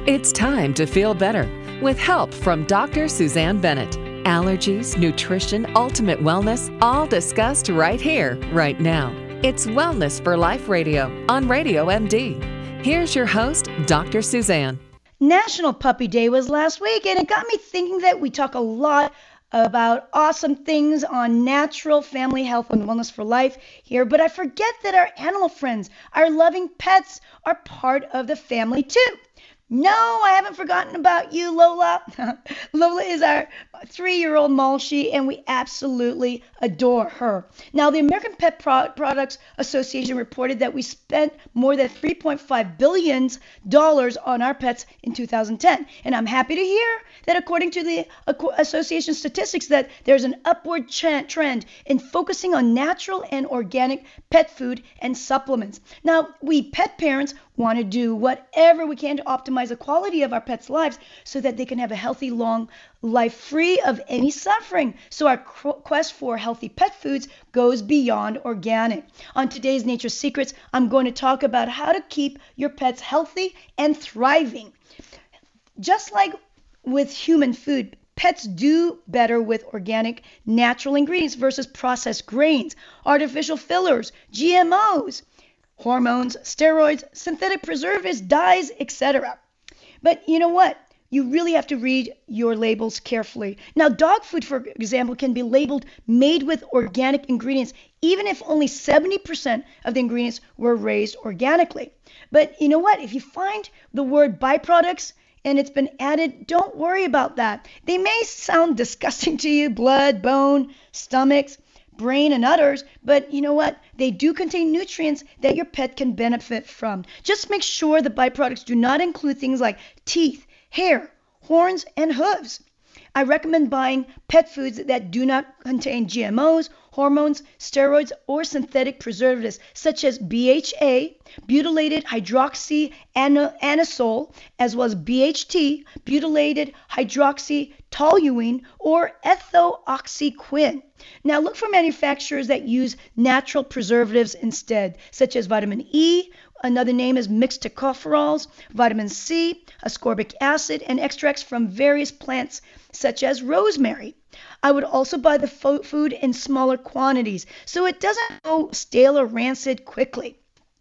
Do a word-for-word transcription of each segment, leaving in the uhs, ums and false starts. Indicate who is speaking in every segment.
Speaker 1: It's time to feel better with help from Doctor Suzanne Bennett. Allergies, nutrition, ultimate wellness, all discussed right here, right now. It's Wellness for Life Radio on Radio M D. Here's your host, Doctor Suzanne.
Speaker 2: National Puppy Day was last week, and it got me thinking that we talk a lot about awesome things on natural family health and wellness for life here, but I forget that our animal friends, our loving pets, are part of the family too. No, I haven't forgotten about you, Lola. Lola is our three-year-old Malshi, and we absolutely adore her. Now, the American Pet Pro- Products Association reported that we spent more than three point five billion dollars on our pets in two thousand ten. And I'm happy to hear that according to the association statistics that there's an upward trend in focusing on natural and organic pet food and supplements. Now, we pet parents want to do whatever we can to optimize the quality of our pets' lives so that they can have a healthy, long life free of any suffering. So our quest for healthy pet foods goes beyond organic. On today's Nature Secrets, I'm going to talk about how to keep your pets healthy and thriving. Just like with human food, pets do better with organic, natural ingredients versus processed grains, artificial fillers, G M Os, hormones, steroids, synthetic preservatives, dyes, et cetera. But you know what? You really have to read your labels carefully. Now, dog food, for example, can be labeled made with organic ingredients, even if only seventy percent of the ingredients were raised organically. But you know what? If you find the word byproducts and it's been added, don't worry about that. They may sound disgusting to you, blood, bone, stomachs, brain, and others, but you know what? They do contain nutrients that your pet can benefit from. Just make sure the byproducts do not include things like teeth, hair, horns, and hooves. I recommend buying pet foods that do not contain G M Os, hormones, steroids, or synthetic preservatives, such as B H A, butylated hydroxyanisole, as well as B H T, butylated hydroxytoluene, or ethoxyquin. Now, look for manufacturers that use natural preservatives instead, such as vitamin E, another name is mixed tocopherols, vitamin C, ascorbic acid, and extracts from various plants, such as rosemary. I would also buy the fo- food in smaller quantities, so it doesn't go stale or rancid quickly.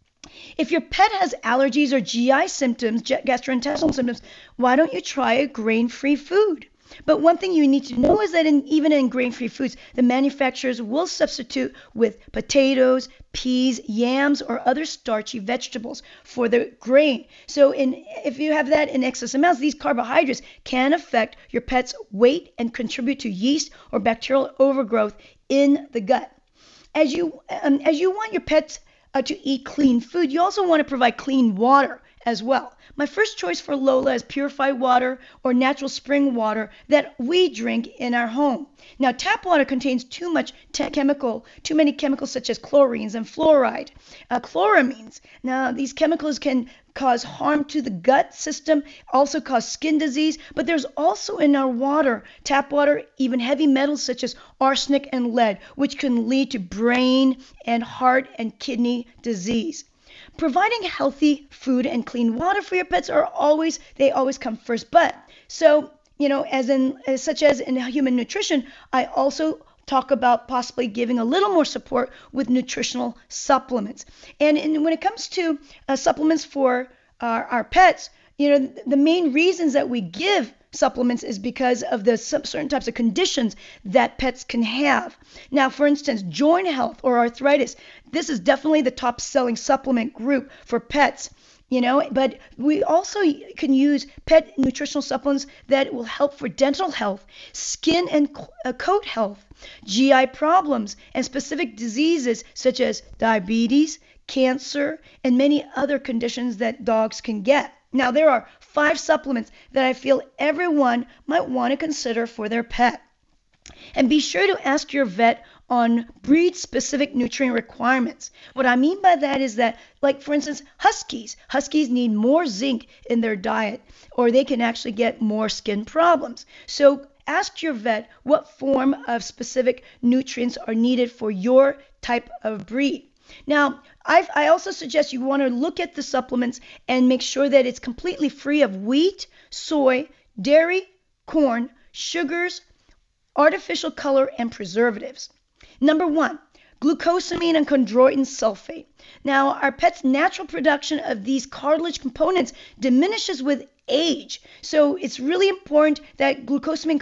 Speaker 2: If your pet has allergies or G I symptoms, gastrointestinal symptoms, why don't you try a grain-free food? But one thing you need to know is that in, even in grain-free foods, the manufacturers will substitute with potatoes, peas, yams, or other starchy vegetables for the grain. So in, if you have that in excess amounts, these carbohydrates can affect your pet's weight and contribute to yeast or bacterial overgrowth in the gut. As you, um, as you want your pets uh, to eat clean food, you also want to provide clean water as well. My first choice for Lola is purified water or natural spring water that we drink in our home. Now, tap water contains too much te- chemical, too many chemicals such as chlorines and fluoride, uh, chloramines. Now, these chemicals can cause harm to the gut system, also cause skin disease, but there's also in our water, tap water, even heavy metals such as arsenic and lead, which can lead to brain and heart and kidney disease. Providing healthy food and clean water for your pets are always, they always come first. But so, you know, as in, as such as in human nutrition, I also talk about possibly giving a little more support with nutritional supplements. And, and when it comes to uh, supplements for our, our pets, you know, the main reasons that we give supplements is because of the certain types of conditions that pets can have. Now, for instance, joint health or arthritis, this is definitely the top selling supplement group for pets, you know, but we also can use pet nutritional supplements that will help for dental health, skin and coat health, G I problems, and specific diseases such as diabetes, cancer, and many other conditions that dogs can get. Now, there are five supplements that I feel everyone might want to consider for their pet. And be sure to ask your vet on breed-specific nutrient requirements. What I mean by that is that, like, for instance, huskies. Huskies need more zinc in their diet, or they can actually get more skin problems. So ask your vet what form of specific nutrients are needed for your type of breed. Now, I've, I also suggest you want to look at the supplements and make sure that it's completely free of wheat, soy, dairy, corn, sugars, artificial color, and preservatives. Number one, glucosamine and chondroitin sulfate. Now, our pet's natural production of these cartilage components diminishes with age. So it's really important that glucosamine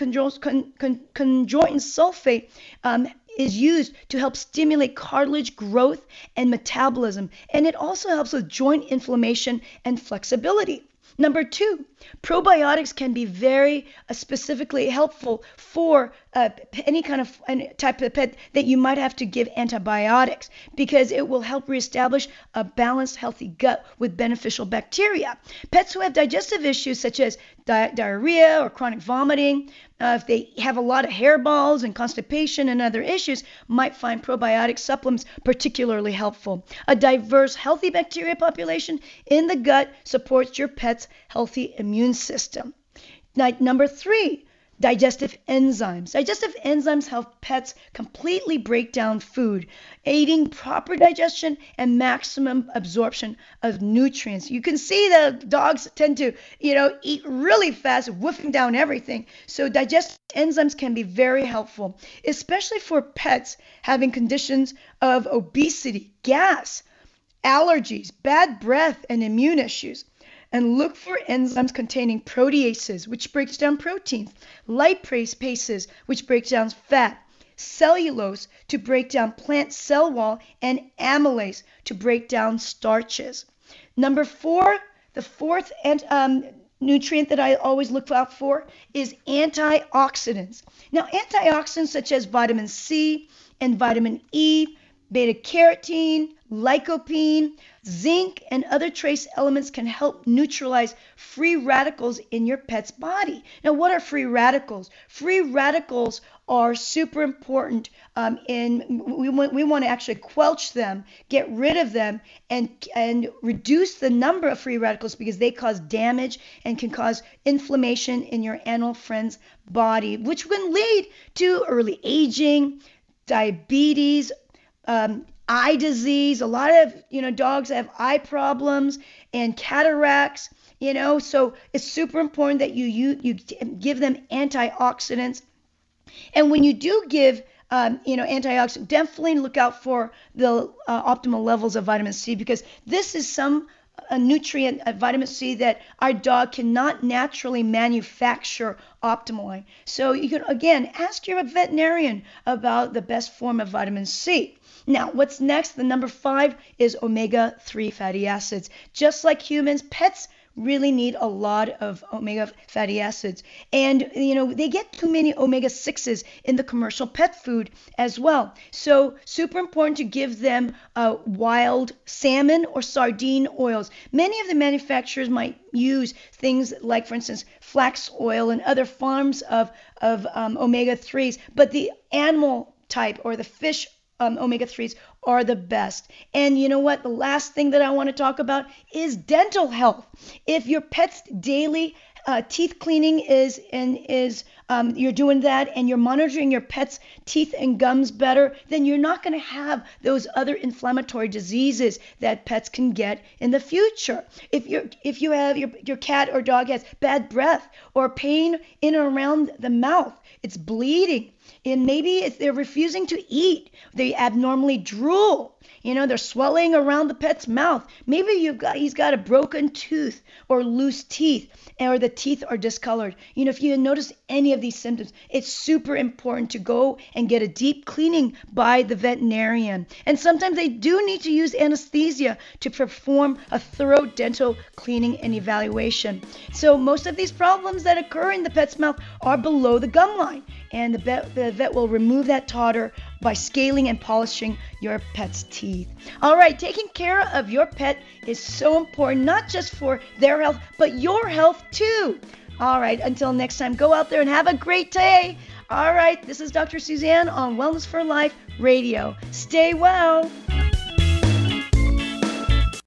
Speaker 2: chondroitin sulfate um, is used to help stimulate cartilage growth and metabolism. And it also helps with joint inflammation and flexibility. Number two, probiotics can be very uh, specifically helpful for uh, any kind of any type of pet that you might have to give antibiotics, because it will help reestablish a balanced, healthy gut with beneficial bacteria. Pets who have digestive issues such as di- diarrhea or chronic vomiting, uh, if they have a lot of hairballs and constipation and other issues, might find probiotic supplements particularly helpful. A diverse, healthy bacteria population in the gut supports your pet's healthy immune system. Now, number three, digestive enzymes. Digestive enzymes help pets completely break down food, aiding proper digestion and maximum absorption of nutrients. You can see that dogs tend to, you know, eat really fast, woofing down everything. So digestive enzymes can be very helpful, especially for pets having conditions of obesity, gas, allergies, bad breath, and immune issues. And look for enzymes containing proteases, which breaks down proteins, lipases, which breaks down fat, cellulose to break down plant cell wall, and amylase to break down starches. Number four, the fourth and um, nutrient that I always look out for is antioxidants. Now, antioxidants such as vitamin C and vitamin E, beta carotene, lycopene, zinc, and other trace elements can help neutralize free radicals in your pet's body. Now, what are free radicals? Free radicals are super important um, in we want we want to actually quelch them, get rid of them, and and reduce the number of free radicals, because they cause damage and can cause inflammation in your animal friend's body, which can lead to early aging, diabetes, um, eye disease. A lot of, you know, dogs have eye problems and cataracts, you know, so it's super important that you, you, you give them antioxidants. And when you do give, um, you know, antioxidants, definitely look out for the uh, optimal levels of vitamin C, because this is some a nutrient, a vitamin C, that our dog cannot naturally manufacture optimally. So you can, again, ask your veterinarian about the best form of vitamin C. Now, what's next? The number five is omega three fatty acids. Just like humans, pets really need a lot of omega fatty acids. And, you know, they get too many omega sixes in the commercial pet food as well. So super important to give them uh, wild salmon or sardine oils. Many of the manufacturers might use things like, for instance, flax oil and other forms of, of um, omega threes, but the animal type or the fish Um, omega threes are the best. And you know what? The last thing that I want to talk about is dental health. If your pet's daily uh, teeth cleaning is and is um, you're doing that, and you're monitoring your pet's teeth and gums better, then you're not going to have those other inflammatory diseases that pets can get in the future. If you're if you have your your cat or dog has bad breath or pain in and around the mouth, it's bleeding, and maybe if they're refusing to eat, they abnormally drool, you know, they're swelling around the pet's mouth. Maybe you've got he's got a broken tooth or loose teeth, or the teeth are discolored. You know, if you notice any of these symptoms, it's super important to go and get a deep cleaning by the veterinarian. And sometimes they do need to use anesthesia to perform a thorough dental cleaning and evaluation. So most of these problems that occur in the pet's mouth are below the gum line, and the vet, the vet will remove that tartar by scaling and polishing your pet's teeth. All right, taking care of your pet is so important, not just for their health, but your health too. All right, until next time, go out there and have a great day. All right, this is Doctor Suzanne on Wellness for Life Radio. Stay well.